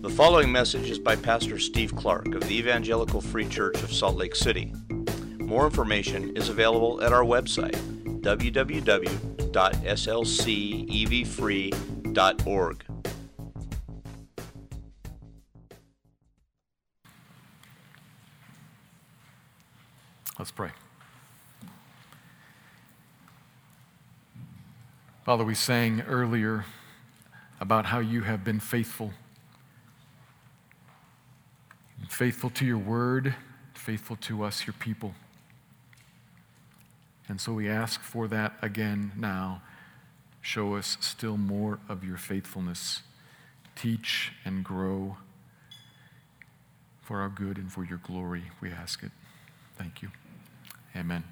The following message is by Pastor Steve Clark of the Evangelical Free Church of Salt Lake City. More information is available at our website, www.slcevfree.org. Let's pray. Father, we sang earlier about how you have been faithful. Faithful to your word, faithful to us, your people. And so we ask for that again now. Show us still more of your faithfulness. Teach and grow for our good and for your glory, we ask it. Thank you. Amen.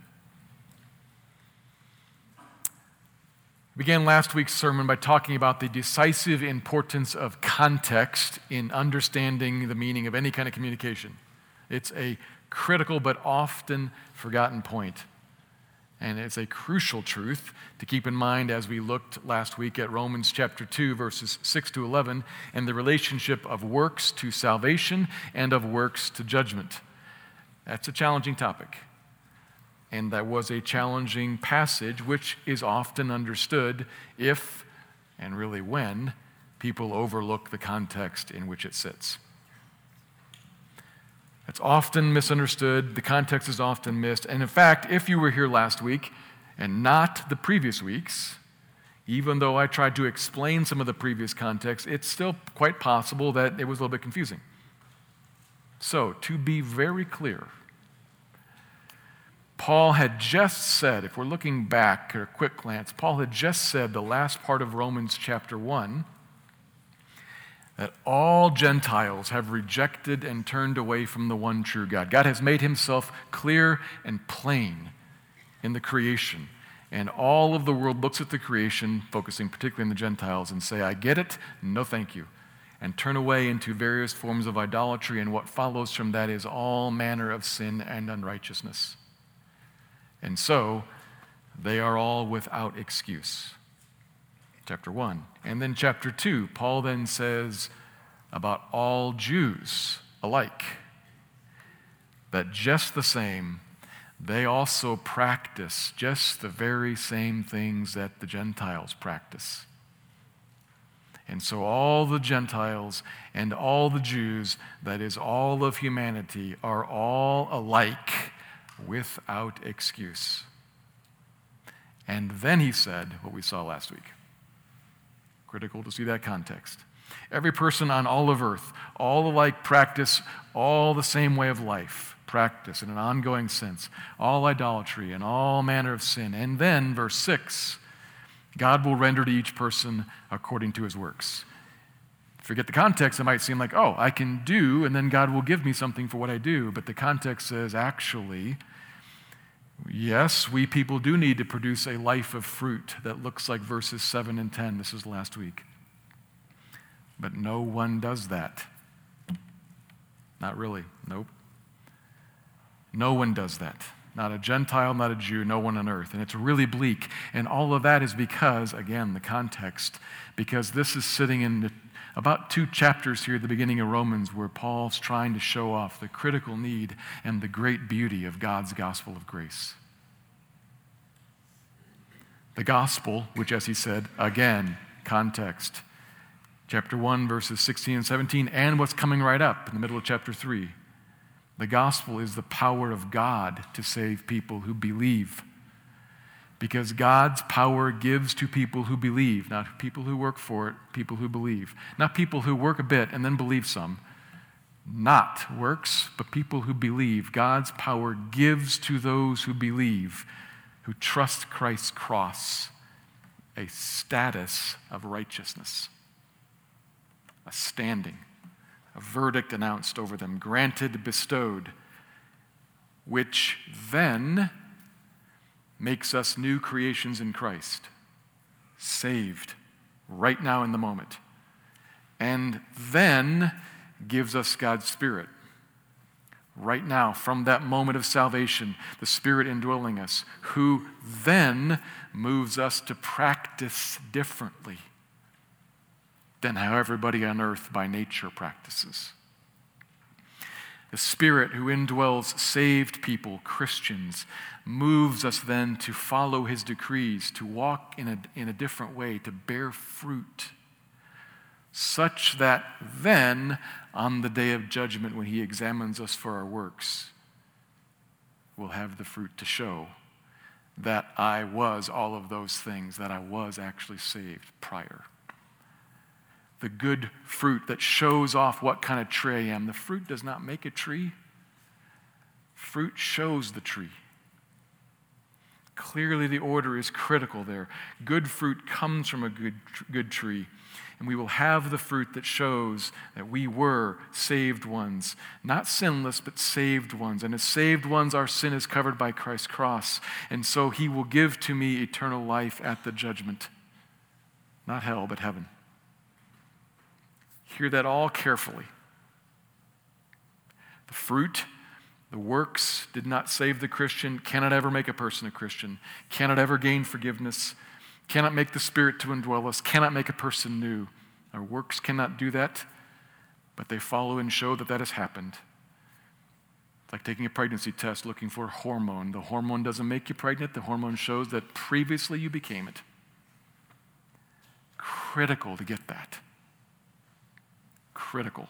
We began last week's sermon by talking about the decisive importance of context in understanding the meaning of any kind of communication. It's a critical but often forgotten point. And it's a crucial truth to keep in mind as we looked last week at Romans chapter 2, verses 6 to 11, and the relationship of works to salvation and of works to judgment. That's a challenging topic. And that was a challenging passage, which is often understood if, and really when, people overlook the context in which it sits. It's often misunderstood, the context is often missed, and in fact, if you were here last week and not the previous weeks, even though I tried to explain some of the previous context, it's still quite possible that it was a little bit confusing. So, to be very clear, Paul had just said, if we're looking back at a quick glance, Paul had just said the last part of Romans chapter 1, that all Gentiles have rejected and turned away from the one true God. God has made himself clear and plain in the creation. And all of the world looks at the creation, focusing particularly on the Gentiles, and say, I get it, no thank you. And turn away into various forms of idolatry, and what follows from that is all manner of sin and unrighteousness. And so, they are all without excuse. Chapter 1. And then chapter 2, Paul then says about all Jews alike, that just the same, they also practice just the very same things that the Gentiles practice. And so all the Gentiles and all the Jews, that is all of humanity, are all alike, without excuse. And then he said what we saw last week. Critical to see that context. Every person on all of earth, all alike practice all the same way of life, practice in an ongoing sense, all idolatry and all manner of sin. And then, verse 6, God will render to each person according to his works. Forget the context, it might seem like, oh, I can do, and then God will give me something for what I do. But the context says, actually, yes, we people do need to produce a life of fruit that looks like verses 7 and 10. This is last week. But no one does that. Not really. Nope. No one does that. Not a Gentile, not a Jew, no one on earth. And it's really bleak. And all of that is because, again, the context, because this is sitting in about 2 chapters here at the beginning of Romans where Paul's trying to show off the critical need and the great beauty of God's gospel of grace. The gospel, which, as he said, again, context, chapter 1, verses 16 and 17, and what's coming right up in the middle of chapter 3. The gospel is the power of God to save people who believe. Because God's power gives to people who believe, not people who work for it, people who believe. Not people who work a bit and then believe some. Not works, but people who believe. God's power gives to those who believe, who trust Christ's cross, a status of righteousness, a standing, a verdict announced over them, granted, bestowed, which then makes us new creations in Christ, saved right now in the moment, and then gives us God's Spirit. Right now, from that moment of salvation, the Spirit indwelling us, who then moves us to practice differently. than how everybody on earth by nature practices. The Spirit who indwells saved people, Christians, moves us then to follow his decrees, to walk in a different way, to bear fruit, such that then, on the day of judgment, when he examines us for our works, we'll have the fruit to show that I was all of those things, that I was actually saved prior. The good fruit that shows off what kind of tree I am. The fruit does not make a tree. Fruit shows the tree. Clearly the order is critical there. Good fruit comes from a good tree. And we will have the fruit that shows that we were saved ones. Not sinless, but saved ones. And as saved ones, our sin is covered by Christ's cross. And so he will give to me eternal life at the judgment. Not hell, but heaven. Hear that all carefully. The fruit, the works did not save the Christian, cannot ever make a person a Christian, cannot ever gain forgiveness, cannot make the Spirit to indwell us, cannot make a person new. Our works cannot do that, but they follow and show that that has happened. It's like taking a pregnancy test looking for a hormone. The hormone doesn't make you pregnant. The hormone shows that previously you became it. Critical to get that. Critical.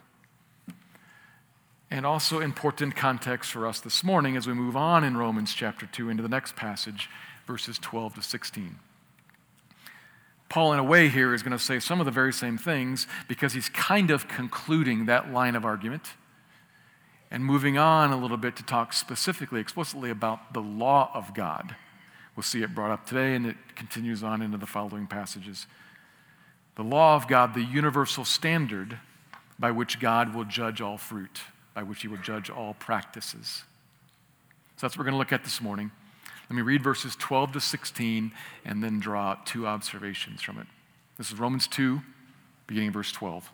And also important context for us this morning as we move on in Romans chapter 2 into the next passage, verses 12 to 16. Paul, in a way here, is going to say some of the very same things because he's kind of concluding that line of argument and moving on a little bit to talk specifically, explicitly about the law of God. We'll see it brought up today, and it continues on into the following passages. The law of God, the universal standard by which God will judge all fruit, by which he will judge all practices. So that's what we're going to look at this morning. Let me read verses 12 to 16 and then draw out two observations from it. This is Romans 2, beginning of verse 12.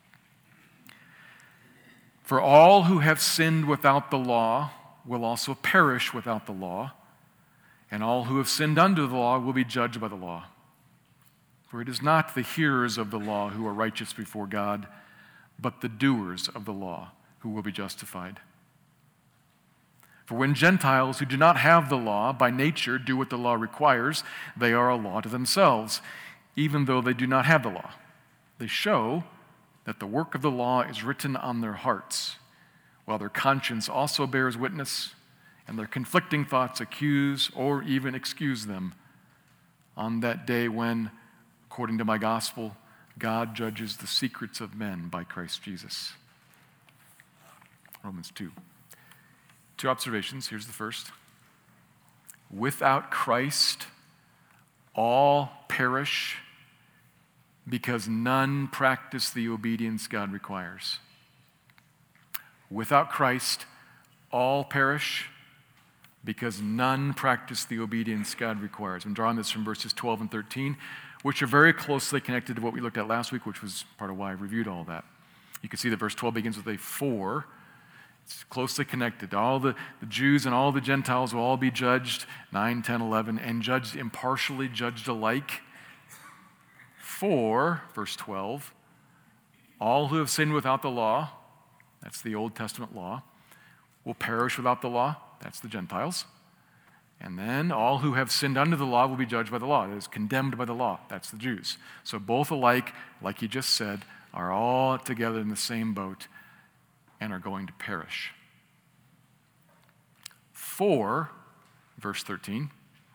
For all who have sinned without the law will also perish without the law, and all who have sinned under the law will be judged by the law. For it is not the hearers of the law who are righteous before God, but the doers of the law who will be justified. For when Gentiles who do not have the law by nature do what the law requires, they are a law to themselves, even though they do not have the law. They show that the work of the law is written on their hearts, while their conscience also bears witness, and their conflicting thoughts accuse or even excuse them on that day when, according to my gospel, God judges the secrets of men by Christ Jesus. Romans 2. Two observations. Here's the first. Without Christ, all perish because none practice the obedience God requires. Without Christ, all perish because none practice the obedience God requires. I'm drawing this from verses 12 and 13, which are very closely connected to what we looked at last week, which was part of why I reviewed all that. You can see that verse 12 begins with a for. It's closely connected. All the Jews and all the Gentiles will all be judged, 9, 10, 11, and judged impartially, judged alike. For, verse 12, all who have sinned without the law, that's the Old Testament law, will perish without the law, that's the Gentiles. And then all who have sinned under the law will be judged by the law, that is condemned by the law, that's the Jews. So both alike, like he just said, are all together in the same boat and are going to perish. For, verse 13,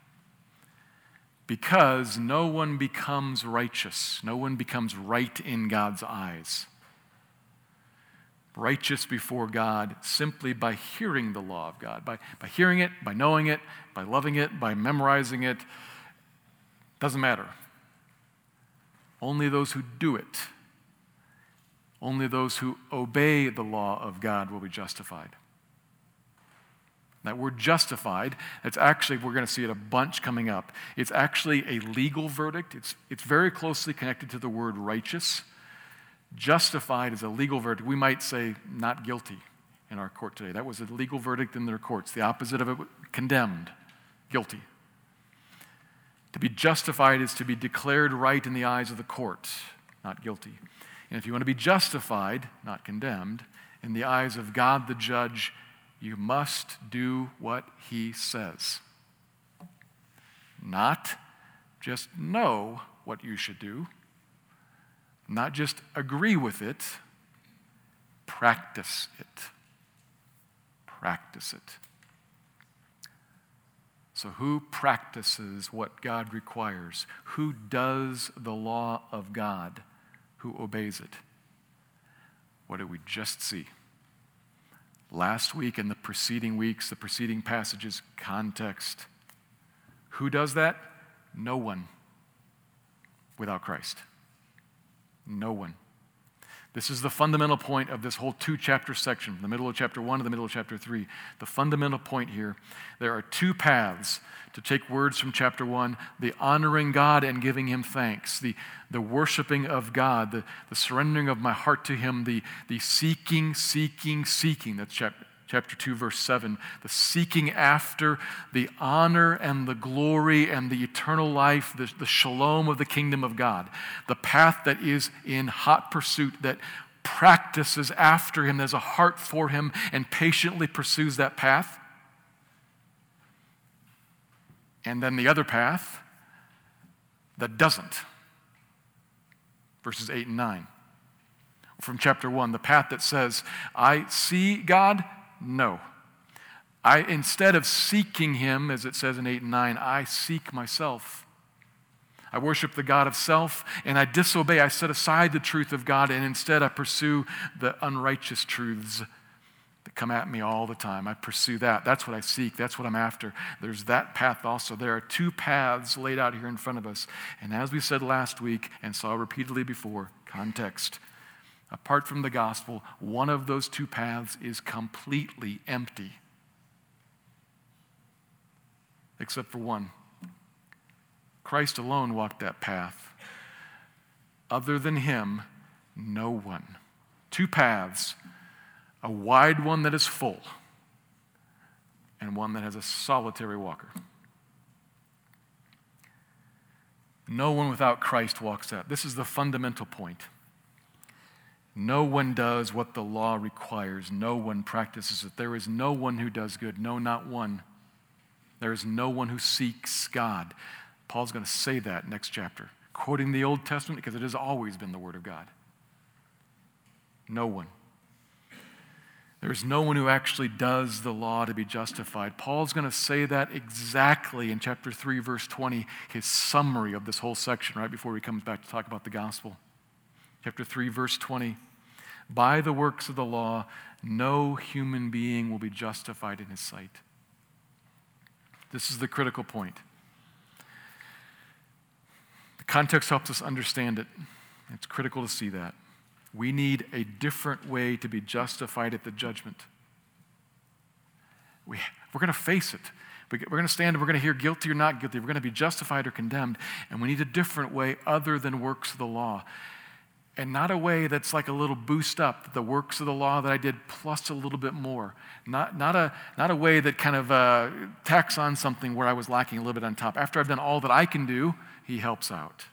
because no one becomes righteous, no one becomes right in God's eyes. Righteous before God simply by hearing the law of God, by hearing it, by knowing it, by loving it, by memorizing it. Doesn't matter. Only those who do it, only those who obey the law of God will be justified. That word justified, it's actually, we're going to see it a bunch coming up. It's actually a legal verdict. It's very closely connected to the word righteous. Justified is a legal verdict. We might say not guilty in our court today. That was a legal verdict in their courts. The opposite of it, condemned, guilty. To be justified is to be declared right in the eyes of the court. not guilty. And if you want to be justified, not condemned, in the eyes of God the judge, you must do what he says. Not just know what you should do, not just agree with it, practice it. Practice it. So who practices what God requires? Who does the law of God? Who obeys it? What did we just see? Last week and the preceding weeks, the preceding passages, context. Who does that? No one without Christ. No one. This is the fundamental point of this whole 2-chapter section, from the middle of chapter 1 to the middle of chapter 3. The fundamental point here, there are two paths to take words from chapter 1, the honoring God and giving him thanks, the worshiping of God, the surrendering of my heart to him, the seeking, that's chapter 2, verse 7, the seeking after the honor and the glory and the eternal life, the shalom of the kingdom of God. The path that is in hot pursuit, that practices after him, there's a heart for him, and patiently pursues that path. And then the other path that doesn't. Verses 8 and 9. From chapter 1, the path that says, I see God. No. Instead of seeking him, as it says in 8 and 9, I seek myself. I worship the God of self, and I disobey. I set aside the truth of God, and instead I pursue the unrighteous truths that come at me all the time. I pursue that. That's what I seek. That's what I'm after. There's that path also. There are two paths laid out here in front of us. And as we said last week and saw repeatedly before, context. Apart from the gospel, one of those two paths is completely empty. Except for one. Christ alone walked that path. Other than him, no one. Two paths, a wide one that is full, and one that has a solitary walker. No one without Christ walks that. This is the fundamental point. No one does what the law requires. No one practices it. There is no one who does good. No, not one. There is no one who seeks God. Paul's going to say that next chapter, quoting the Old Testament because it has always been the Word of God. No one. There is no one who actually does the law to be justified. Paul's going to say that exactly in chapter 3, verse 20, his summary of this whole section, right before he comes back to talk about the gospel. Chapter 3, verse 20. By the works of the law, no human being will be justified in his sight. This is the critical point. The context helps us understand it. It's critical to see that. We need a different way to be justified at the judgment. We're going to face it. We're going to stand and we're going to hear guilty or not guilty. We're going to be justified or condemned. And we need a different way other than works of the law. And not a way that's like a little boost up, the works of the law that I did plus a little bit more. Not a way that kind of tacks on something where I was lacking a little bit on top. After I've done all that I can do, he helps out.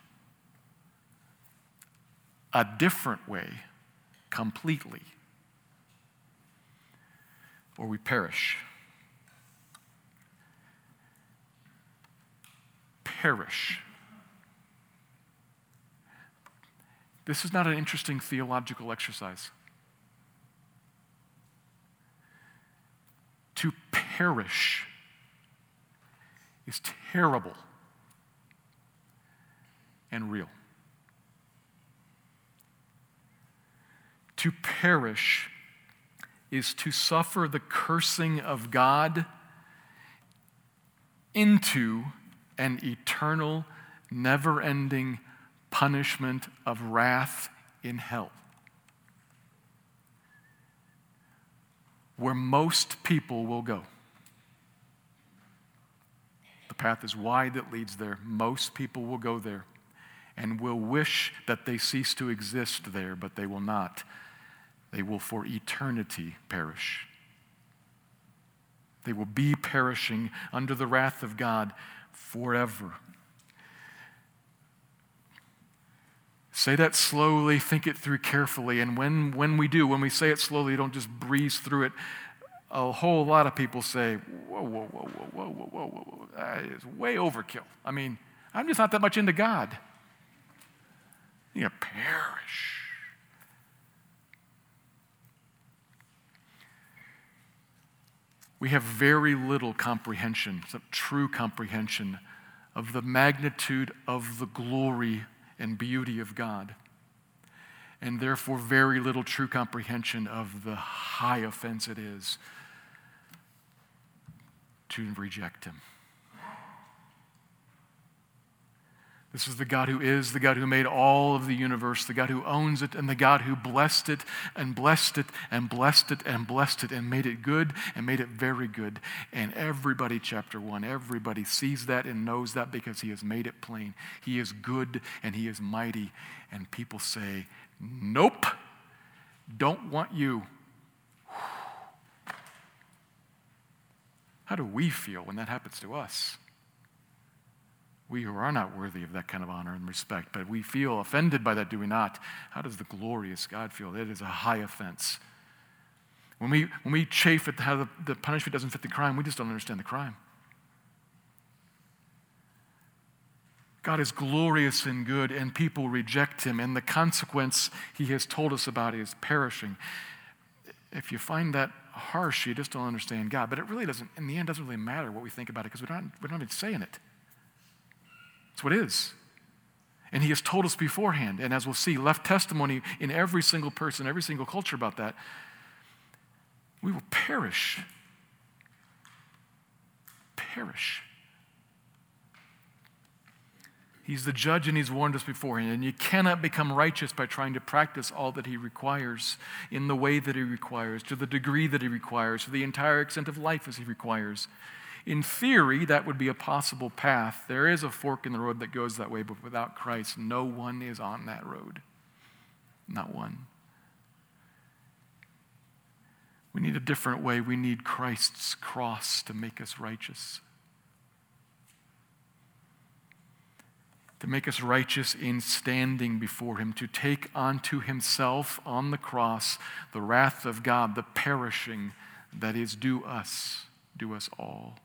A different way, completely, or we perish. Perish. This is not an interesting theological exercise. To perish is terrible and real. To perish is to suffer the cursing of God into an eternal, never-ending punishment of wrath in hell, where most people will go. The path is wide that leads there. Most people will go there and will wish that they cease to exist there, but they will not. They will for eternity perish. They will be perishing under the wrath of God forever. Say that slowly, think it through carefully, and when we say it slowly, don't just breeze through it. A whole lot of people say, whoa, that is way overkill. I mean, I'm just not that much into God. You're going to perish. We have very little comprehension, true comprehension of the magnitude of the glory and beauty of God, and therefore very little true comprehension of the high offense it is to reject him. This is the God who is, the God who made all of the universe, the God who owns it, and the God who blessed it and blessed it and blessed it and blessed it and made it good and made it very good. And everybody, chapter 1, everybody sees that and knows that because he has made it plain. He is good and he is mighty. And people say, nope, don't want you. How do we feel when that happens to us? We who are not worthy of that kind of honor and respect, but we feel offended by that, do we not? How does the glorious God feel? It is a high offense. When we chafe at how the punishment doesn't fit the crime, we just don't understand the crime. God is glorious and good, and people reject him, and the consequence he has told us about is perishing. If you find that harsh, you just don't understand God. But it really doesn't, in the end, doesn't really matter what we think about it because we're not even saying it. It's what it is. And he has told us beforehand, and as we'll see, left testimony in every single person, every single culture about that. We will perish. Perish. He's the judge and he's warned us beforehand. And you cannot become righteous by trying to practice all that he requires in the way that he requires, to the degree that he requires, to the entire extent of life as he requires. In theory, that would be a possible path. There is a fork in the road that goes that way, but without Christ, no one is on that road. Not one. We need a different way. We need Christ's cross to make us righteous. To make us righteous in standing before him, to take onto himself on the cross the wrath of God, the perishing that is due us all.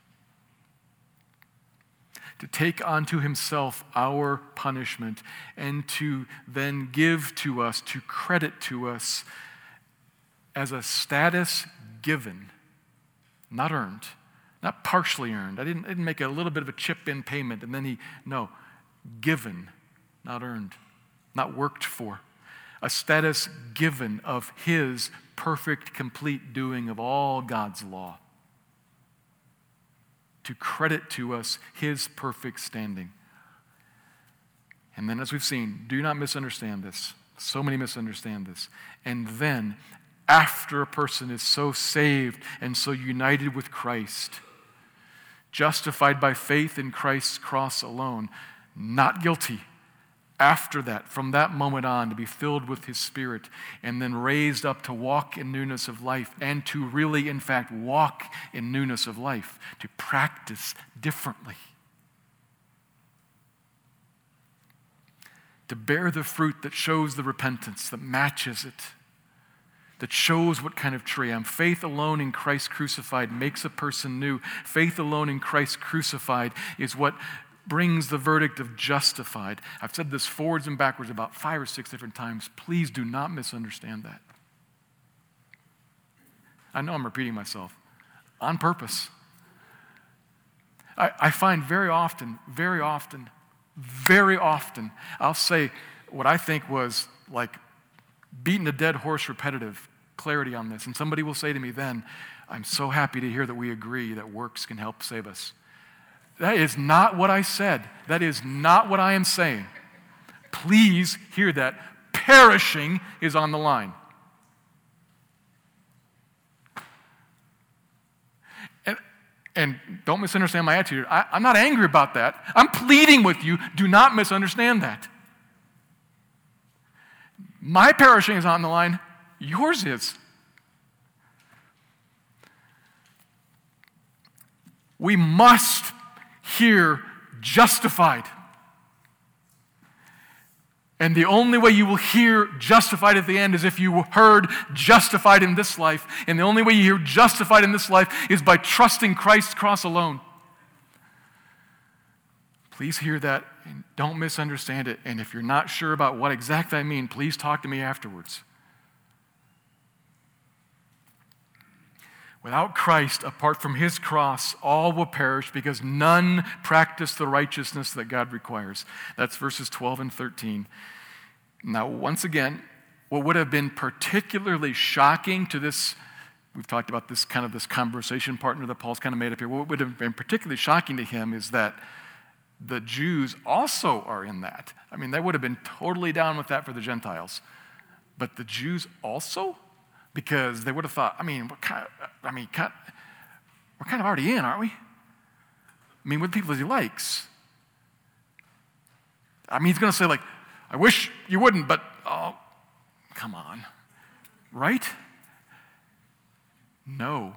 To take onto himself our punishment and to then give to us, to credit to us as a status given, not earned, not partially earned. I didn't make a little bit of a chip-in payment and then given, not earned, not worked for. A status given of his perfect, complete doing of all God's law. To credit to us his perfect standing. And then, as we've seen, do not misunderstand this. So many misunderstand this. And then, after a person is so saved and so united with Christ, justified by faith in Christ's cross alone, not guilty. After that, from that moment on, to be filled with his Spirit and then raised up to walk in newness of life and to really, in fact, walk in newness of life, to practice differently. To bear the fruit that shows the repentance, that matches it, that shows what kind of tree I am. Faith alone in Christ crucified makes a person new. Faith alone in Christ crucified is what brings the verdict of justified. I've said this forwards and backwards about 5 or 6 different times. Please do not misunderstand that. I know I'm repeating myself on purpose. I find very often, I'll say what I think was like beating a dead horse repetitive clarity on this. And somebody will say to me then, I'm so happy to hear that we agree that works can help save us. That is not what I said. That is not what I am saying. Please hear that. Perishing is on the line. And don't misunderstand my attitude. I'm not angry about that. I'm pleading with you. Do not misunderstand that. My perishing is on the line. Yours is. We must hear justified. And the only way you will hear justified at the end is if you heard justified in this life. And the only way you hear justified in this life is by trusting Christ's cross alone. Please hear that and don't misunderstand it. And if you're not sure about what exactly I mean, please talk to me afterwards. Without Christ, apart from his cross, all will perish because none practice the righteousness that God requires. That's verses 12 and 13. Now, once again, what would have been particularly shocking to this, we've talked about this conversation partner that Paul's kind of made up here. What would have been particularly shocking to him is that the Jews also are in that. I mean, they would have been totally down with that for the Gentiles. But the Jews also? Because they would have thought, we're kind of already in, aren't we? I mean, with people as he likes. I mean, he's going to say, like, I wish you wouldn't, but, oh, come on. Right? No.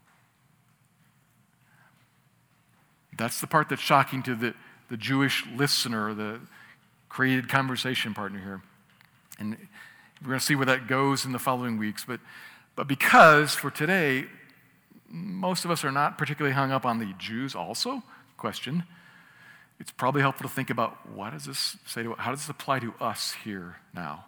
That's the part that's shocking to the Jewish listener, the created conversation partner here. And we're going to see where that goes in the following weeks. But because for today, most of us are not particularly hung up on the Jews also question, it's probably helpful to think about what does this say to, how does this apply to us here now?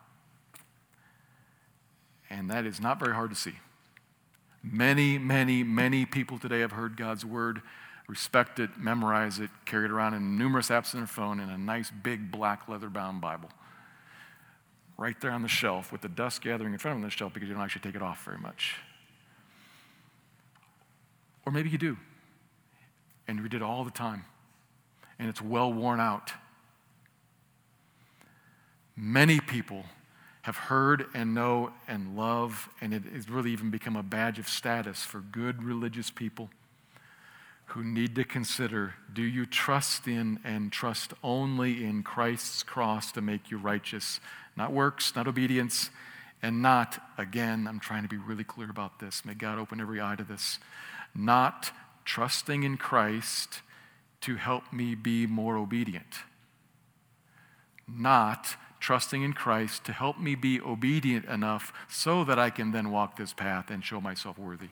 And that is not very hard to see. Many, many, many people today have heard God's word, respect it, memorize it, carry it around in numerous apps on their phone in a nice big black leather-bound Bible. Right there on the shelf with the dust gathering in front of them on the shelf because you don't actually take it off very much. Or maybe you do. And we did it all the time. And it's well worn out. Many people have heard and know and love, and it has really even become a badge of status for good religious people who need to consider, do you trust in and trust only in Christ's cross to make you righteous? Not works, not obedience, and not, again, I'm trying to be really clear about this. May God open every eye to this. Not trusting in Christ to help me be more obedient. Not trusting in Christ to help me be obedient enough so that I can then walk this path and show myself worthy.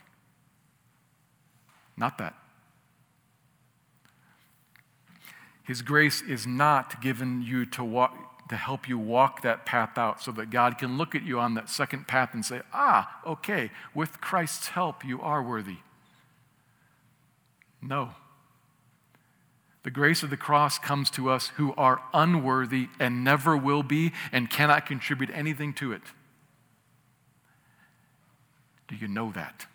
Not that. His grace is not given you to help you walk that path out so that God can look at you on that second path and say, okay, with Christ's help, you are worthy. No. The grace of the cross comes to us who are unworthy and never will be and cannot contribute anything to it. Do you know that?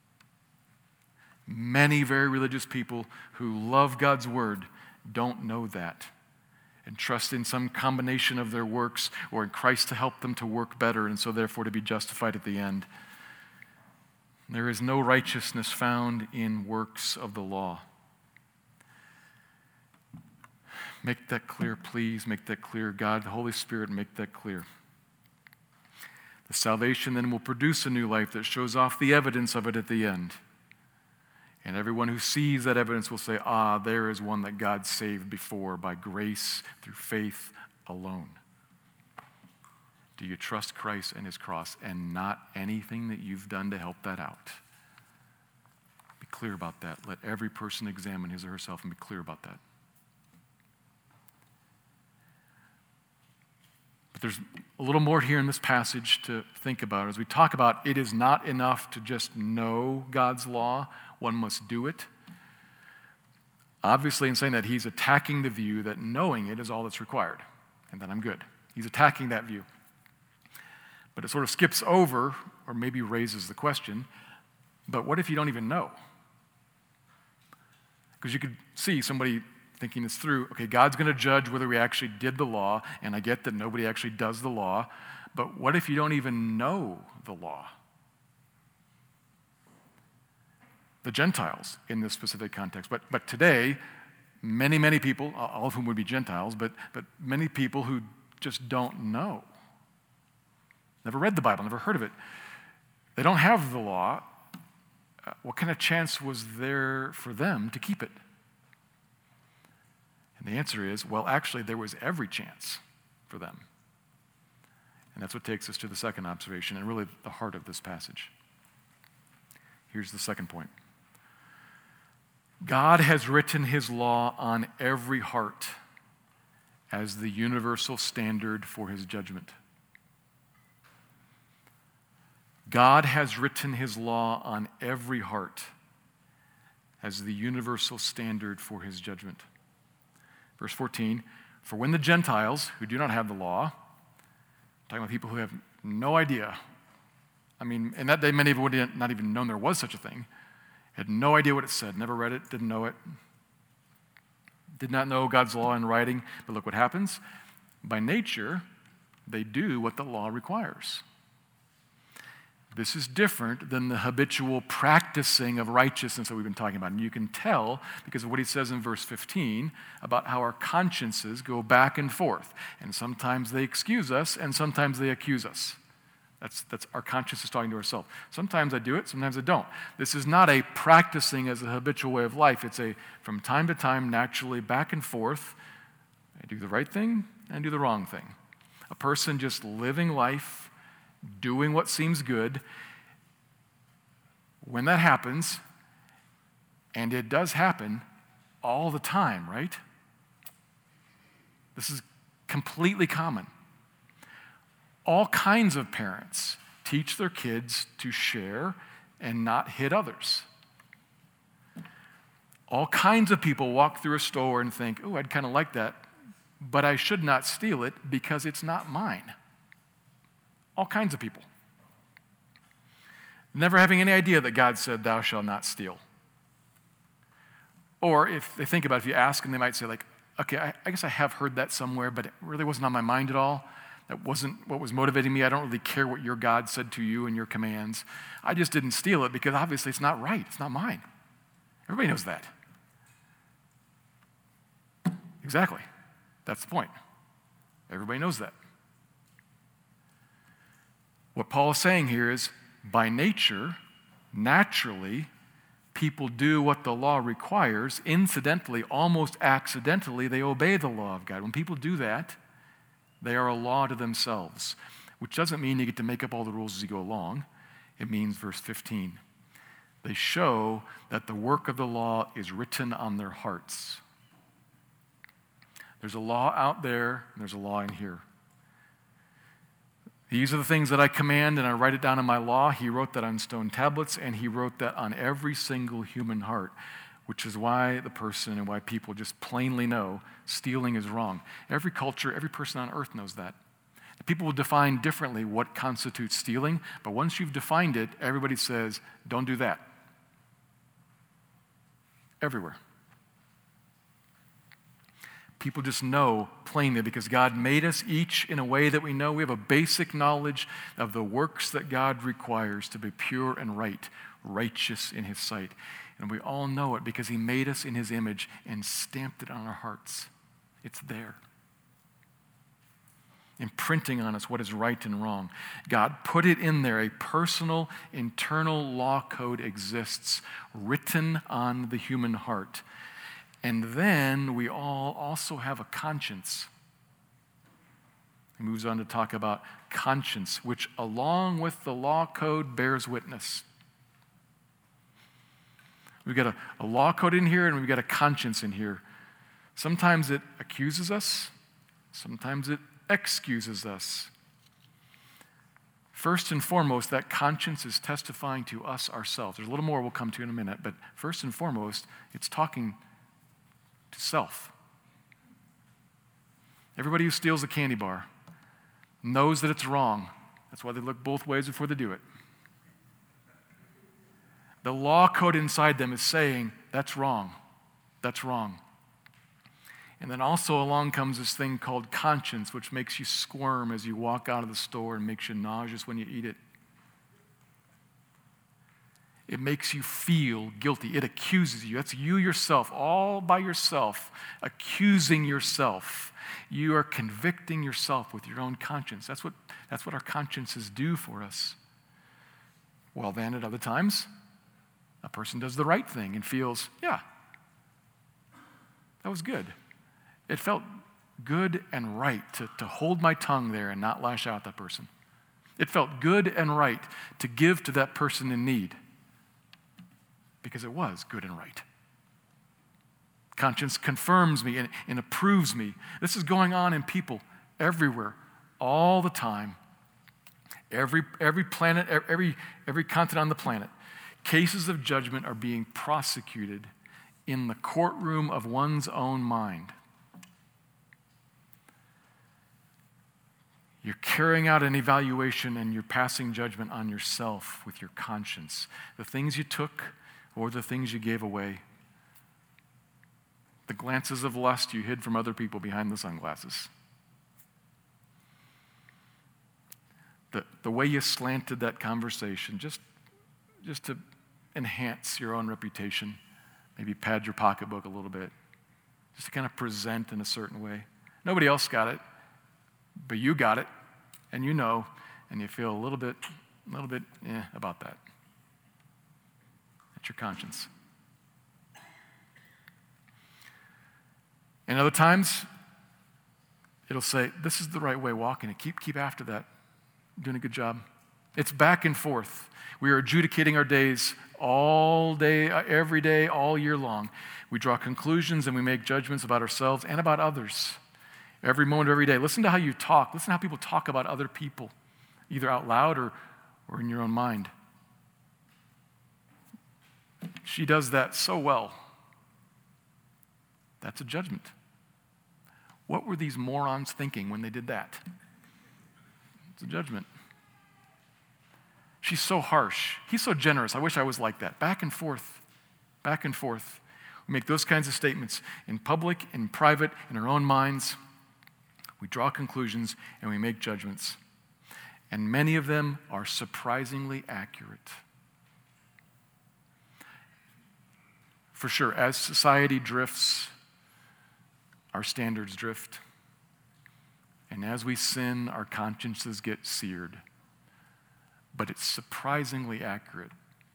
Many very religious people who love God's word don't know that and trust in some combination of their works or in Christ to help them to work better and so therefore to be justified at the end. There is no righteousness found in works of the law. Make that clear, please. Make that clear. God, the Holy Spirit, make that clear. The salvation then will produce a new life that shows off the evidence of it at the end. And everyone who sees that evidence will say, there is one that God saved before by grace through faith alone. Do you trust Christ and his cross and not anything that you've done to help that out? Be clear about that. Let every person examine his or herself and be clear about that. But there's a little more here in this passage to think about. As we talk about, it is not enough to just know God's law. One must do it. Obviously, in saying that, he's attacking the view that knowing it is all that's required, and that I'm good. He's attacking that view. But it sort of skips over, or maybe raises the question, but what if you don't even know? Because you could see somebody thinking this through, okay, God's going to judge whether we actually did the law, and I get that nobody actually does the law, but what if you don't even know the law? The Gentiles in this specific context. But today, many, many people, all of whom would be Gentiles, but many people who just don't know. Never read the Bible, never heard of it. They don't have the law. What kind of chance was there for them to keep it? And the answer is, well, actually, there was every chance for them. And that's what takes us to the second observation and really the heart of this passage. Here's the second point. God has written his law on every heart as the universal standard for his judgment. God has written his law on every heart as the universal standard for his judgment. Verse 14, for when the Gentiles, who do not have the law, talking about people who have no idea, in that day many would not even known there was such a thing, had no idea what it said, never read it, didn't know it, did not know God's law in writing, but look what happens. By nature, they do what the law requires. This is different than the habitual practicing of righteousness that we've been talking about. And you can tell because of what he says in verse 15 about how our consciences go back and forth. And sometimes they excuse us, and sometimes they accuse us. That's our conscience is talking to ourselves. Sometimes I do it, sometimes I don't. This is not a practicing as a habitual way of life. It's a from time to time, naturally back and forth. I do the right thing and do the wrong thing. A person just living life, doing what seems good. When that happens, and it does happen all the time, right? This is completely common. All kinds of parents teach their kids to share and not hit others. All kinds of people walk through a store and think, oh, I'd kind of like that, but I should not steal it because it's not mine. All kinds of people. Never having any idea that God said, thou shalt not steal. Or if they think about it, if you ask them, they might say like, okay, I guess I have heard that somewhere, but it really wasn't on my mind at all. That wasn't what was motivating me. I don't really care what your God said to you and your commands. I just didn't steal it because obviously it's not right. It's not mine. Everybody knows that. Exactly. That's the point. Everybody knows that. What Paul is saying here is, by nature, naturally, people do what the law requires. Incidentally, almost accidentally, they obey the law of God. When people do that, they are a law to themselves, which doesn't mean you get to make up all the rules as you go along. It means, verse 15, they show that the work of the law is written on their hearts. There's a law out there, and there's a law in here. These are the things that I command, and I write it down in my law. He wrote that on stone tablets, and he wrote that on every single human heart, which is why the person and why people just plainly know stealing is wrong. Every culture, every person on earth knows that. People will define differently what constitutes stealing, but once you've defined it, everybody says, don't do that. Everywhere. People just know plainly because God made us each in a way that we know. We have a basic knowledge of the works that God requires to be pure and right, righteous in his sight. And we all know it because he made us in his image and stamped it on our hearts. It's there. Imprinting on us what is right and wrong. God put it in there. A personal, internal law code exists, written on the human heart. And then we all also have a conscience. He moves on to talk about conscience, which along with the law code bears witness. We've got a law code in here and we've got a conscience in here. Sometimes it accuses us, sometimes it excuses us. First and foremost, that conscience is testifying to us ourselves. There's a little more we'll come to in a minute, but first and foremost, it's talking to self. Everybody who steals a candy bar knows that it's wrong. That's why they look both ways before they do it. The law code inside them is saying, that's wrong. That's wrong. And then also along comes this thing called conscience, which makes you squirm as you walk out of the store and makes you nauseous when you eat it. It makes you feel guilty. It accuses you. That's you yourself, all by yourself, accusing yourself. You are convicting yourself with your own conscience. That's what our consciences do for us. Well, then at other times, a person does the right thing and feels, yeah, that was good. It felt good and right to hold my tongue there and not lash out at that person. It felt good and right to give to that person in need because it was good and right. Conscience confirms me and approves me. This is going on in people everywhere, all the time. Every planet, every continent on the planet. Cases of judgment are being prosecuted in the courtroom of one's own mind. You're carrying out an evaluation and you're passing judgment on yourself with your conscience. The things you took or the things you gave away. The glances of lust you hid from other people behind the sunglasses. The way you slanted that conversation just to enhance your own reputation. Maybe pad your pocketbook a little bit. Just to kind of present in a certain way. Nobody else got it. But you got it, and you know, and you feel a little bit about that. That's your conscience. And other times, it'll say, this is the right way, walking it. Keep after that. Doing a good job. It's back and forth. We are adjudicating our days all day, every day, all year long. We draw conclusions and we make judgments about ourselves and about others. Every moment of every day. Listen to how you talk. Listen to how people talk about other people, either out loud or in your own mind. She does that so well. That's a judgment. What were these morons thinking when they did that? It's a judgment. She's so harsh. He's so generous. I wish I was like that. Back and forth. Back and forth. We make those kinds of statements in public, in private, in our own minds. We draw conclusions and we make judgments. And many of them are surprisingly accurate. For sure, as society drifts, our standards drift. And as we sin, our consciences get seared. But it's surprisingly accurate.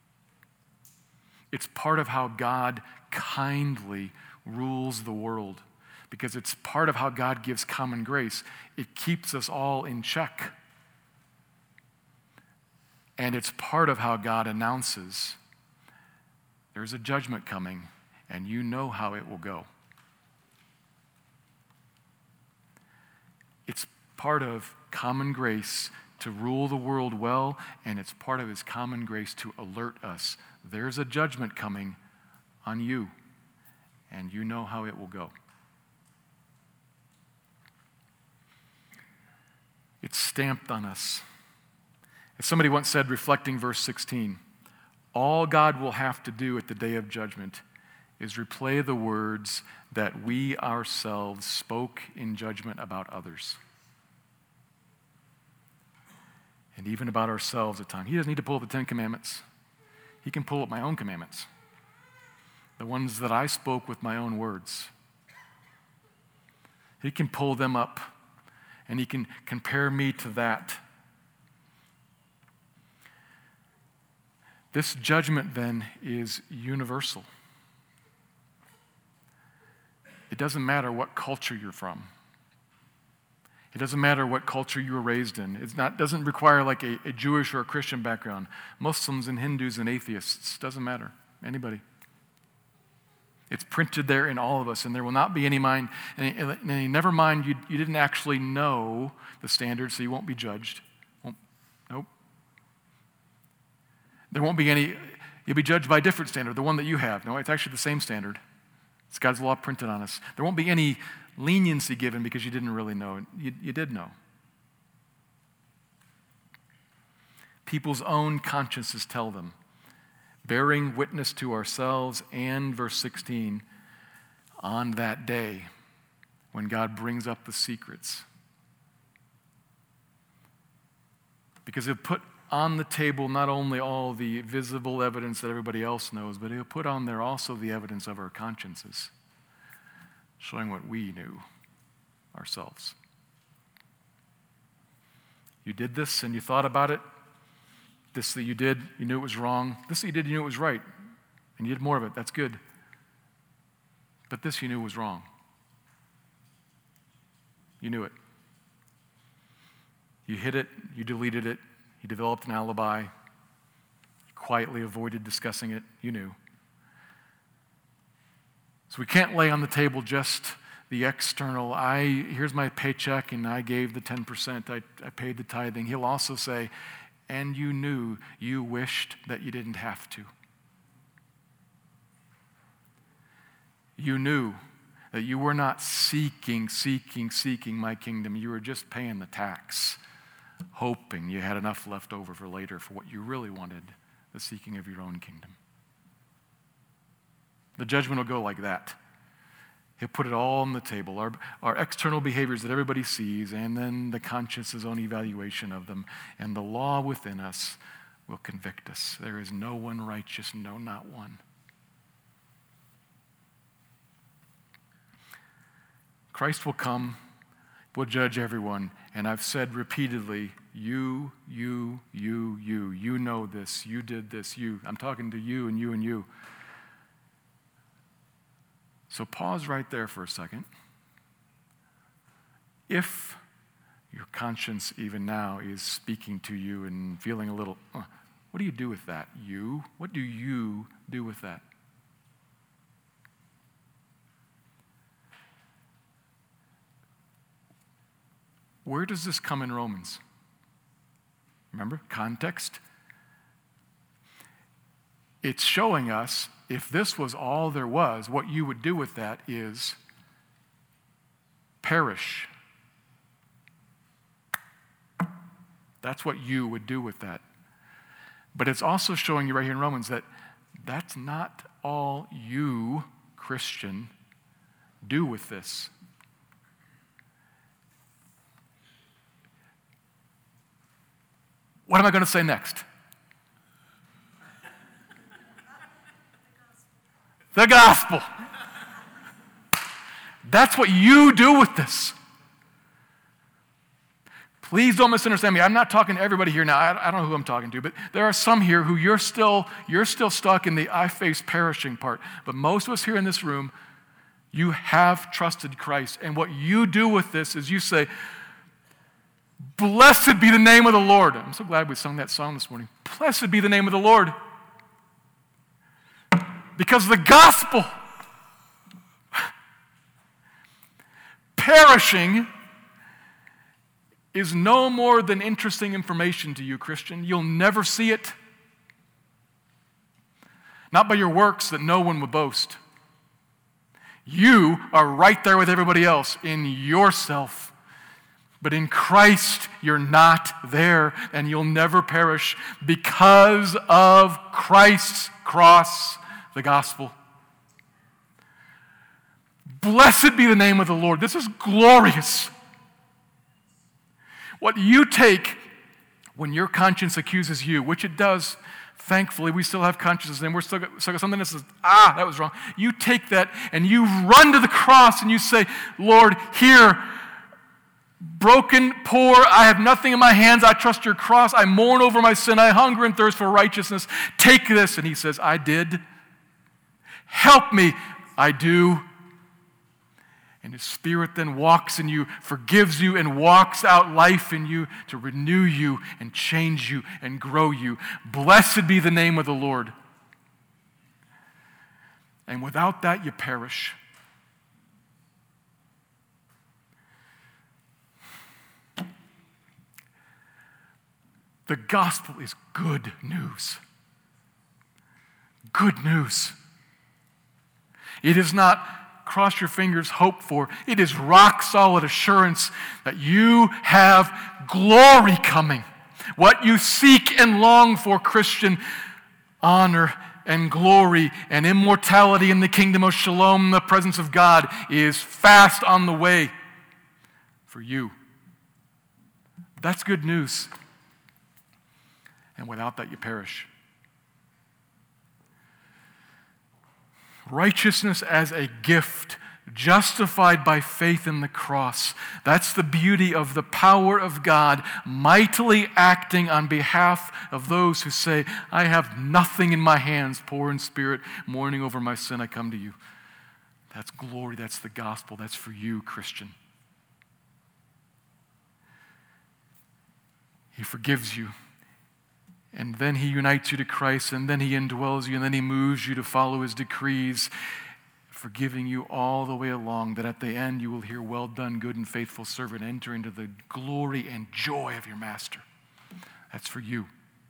It's part of how God kindly rules the world. Because it's part of how God gives common grace. It keeps us all in check. And it's part of how God announces there's a judgment coming, and you know how it will go. It's part of common grace to rule the world well, and it's part of his common grace to alert us. There's a judgment coming on you, and you know how it will go. It's stamped on us. As somebody once said, reflecting verse 16, all God will have to do at the day of judgment is replay the words that we ourselves spoke in judgment about others. And even about ourselves at times. He doesn't need to pull up the 10 Commandments. He can pull up my own commandments. The ones that I spoke with my own words. He can pull them up. And he can compare me to that. This judgment then is universal. It doesn't matter what culture you're from. It doesn't matter what culture you were raised in. It doesn't require like a Jewish or a Christian background. Muslims and Hindus and atheists, doesn't matter. Anybody. It's printed there in all of us, and there will not be any mind. And never mind, you didn't actually know the standard, so you won't be judged. Nope. There won't be any, you'll be judged by a different standard, the one that you have. No, it's actually the same standard. It's God's law printed on us. There won't be any leniency given because you didn't really know. You did know. People's own consciences tell them. Bearing witness to ourselves, and verse 16, on that day when God brings up the secrets. Because he'll put on the table not only all the visible evidence that everybody else knows, but he'll put on there also the evidence of our consciences, showing what we knew ourselves. You did this and you thought about it. This that you did, you knew it was wrong. This that you did, you knew it was right. And you did more of it. That's good. But this you knew was wrong. You knew it. You hid it. You deleted it. You developed an alibi. You quietly avoided discussing it. You knew. So we can't lay on the table just the external, here's my paycheck and I gave the 10%, I paid the tithing. He'll also say, and you knew, you wished that you didn't have to. You knew that you were not seeking my kingdom. You were just paying the tax, hoping you had enough left over for later for what you really wanted, the seeking of your own kingdom. The judgment will go like that. He'll put it all on the table, our external behaviors that everybody sees, and then the conscience's own evaluation of them. And the law within us will convict us. There is no one righteous, no, not one. Christ will come, will judge everyone. And I've said repeatedly, you know this, you did this, you. I'm talking to you and you and you. So pause right there for a second. If your conscience even now is speaking to you and feeling a little, what do you do with that? You? What do you do with that? Where does this come in Romans? Remember, context. It's showing us, if this was all there was, what you would do with that is perish. That's what you would do with that. But it's also showing you right here in Romans that that's not all you, Christian, do with this. What am I going to say next? The gospel. That's what you do with this. Please don't misunderstand me. I'm not talking to everybody here now. I don't know who I'm talking to, but there are some here who you're still stuck in the I face perishing part. But most of us here in this room, you have trusted Christ. And what you do with this is you say, blessed be the name of the Lord. I'm so glad we sung that song this morning. Blessed be the name of the Lord. Because the gospel, perishing, is no more than interesting information to you, Christian. You'll never see it. Not by your works that no one will boast. You are right there with everybody else in yourself. But in Christ, you're not there, and you'll never perish because of Christ's cross, the gospel. Blessed be the name of the Lord. This is glorious. What you take when your conscience accuses you, which it does, thankfully, we still have consciences, and we're still got something that says, that was wrong. You take that and you run to the cross and you say, Lord, here, broken, poor, I have nothing in my hands. I trust your cross. I mourn over my sin. I hunger and thirst for righteousness. Take this. And he says, I did. Help me. I do. And his Spirit then walks in you, forgives you, and walks out life in you to renew you and change you and grow you. Blessed be the name of the Lord. And without that, you perish. The gospel is good news. Good news. It is not cross your fingers, hope for. It is rock solid assurance that you have glory coming. What you seek and long for, Christian, honor and glory and immortality in the kingdom of Shalom, the presence of God, is fast on the way for you. That's good news. And without that, you perish. Righteousness as a gift, justified by faith in the cross. That's the beauty of the power of God mightily acting on behalf of those who say, I have nothing in my hands, poor in spirit, mourning over my sin, I come to you. That's glory, that's the gospel, that's for you, Christian. He forgives you. And then he unites you to Christ, and then he indwells you, and then he moves you to follow his decrees, forgiving you all the way along, that at the end you will hear, "Well done, good and faithful servant, enter into the glory and joy of your master." That's for you.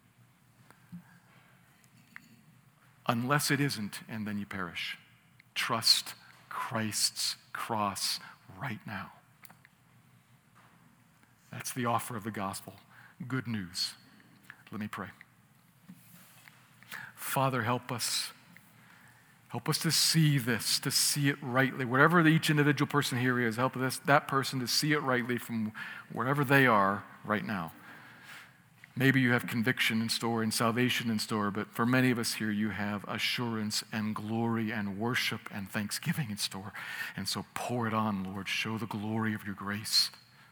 Unless it isn't, and then you perish. Trust Christ's cross right now. That's the offer of the gospel. Good news. Let me pray. Father, help us. Help us to see this, to see it rightly. Wherever each individual person here is, help that person to see it rightly from wherever they are right now. Maybe you have conviction in store and salvation in store, but for many of us here, you have assurance and glory and worship and thanksgiving in store. And so pour it on, Lord. Show the glory of your grace.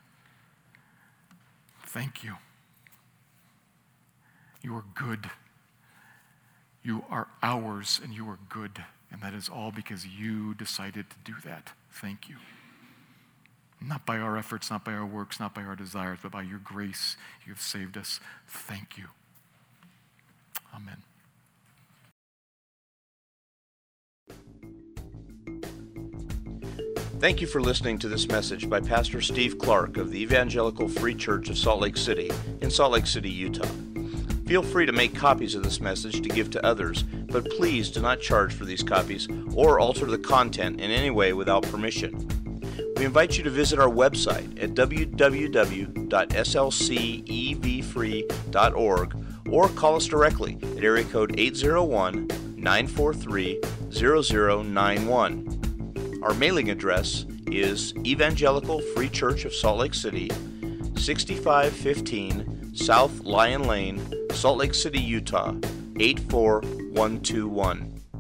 Thank you. You are good. You are ours, and you are good. And that is all because you decided to do that. Thank you. Not by our efforts, not by our works, not by our desires, but by your grace, you have saved us. Thank you. Amen. Thank you for listening to this message by Pastor Steve Clark of the Evangelical Free Church of Salt Lake City in Salt Lake City, Utah. Feel free to make copies of this message to give to others, but please do not charge for these copies or alter the content in any way without permission. We invite you to visit our website at www.slcevfree.org or call us directly at area code 801-943-0091. Our mailing address is Evangelical Free Church of Salt Lake City, 6515 South Lion Lane, Salt Lake City, Utah, 84121.